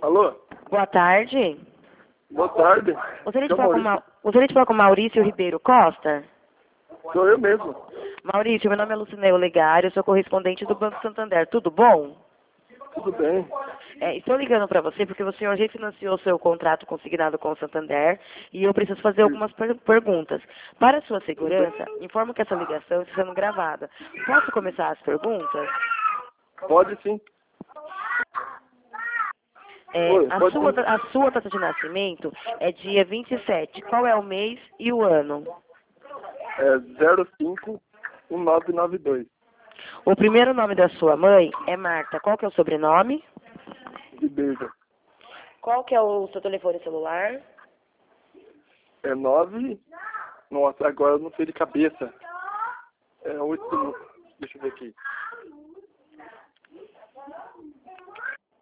Alô? Boa tarde. Boa tarde. Gostaria de Seu Maurício. falar com Maurício Ribeiro Costa. Sou eu mesmo. Maurício, meu nome é Lucinéu Legário, sou correspondente do Banco Santander. Tudo bom? Tudo bem? Estou ligando para você porque o senhor refinanciou seu contrato consignado com o Santander e eu preciso fazer algumas perguntas. Para sua segurança, informo que essa ligação está sendo gravada. Posso começar as perguntas? Pode sim. Oi, A pode sim. sua data de nascimento é dia 27. Qual é o mês e o ano? É 051992. O primeiro nome da sua mãe é Marta. Qual que é o sobrenome? Ribeiro. Qual que é o seu telefone celular? É 9. Nossa, agora eu não sei de cabeça. É 8. Deixa eu ver aqui.